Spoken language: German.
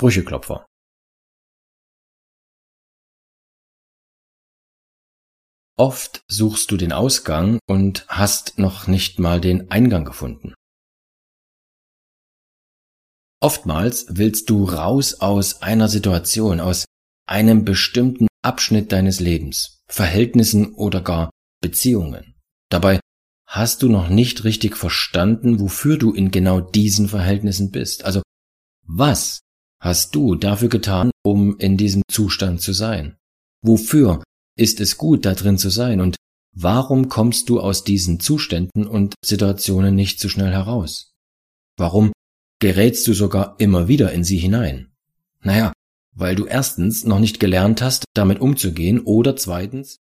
Sprücheklopfer. Oft suchst du den Ausgang und hast noch nicht mal den Eingang gefunden. Oftmals willst du raus aus einer Situation, aus einem bestimmten Abschnitt deines Lebens, Verhältnissen oder gar Beziehungen. Dabei hast du noch nicht richtig verstanden, wofür du in genau diesen Verhältnissen bist. Also, was hast du dafür getan, um in diesem Zustand zu sein? Wofür ist es gut, da drin zu sein? Und warum kommst du aus diesen Zuständen und Situationen nicht so schnell heraus? Warum gerätst du sogar immer wieder in sie hinein? Naja, weil du erstens noch nicht gelernt hast, damit umzugehen oder zweitens,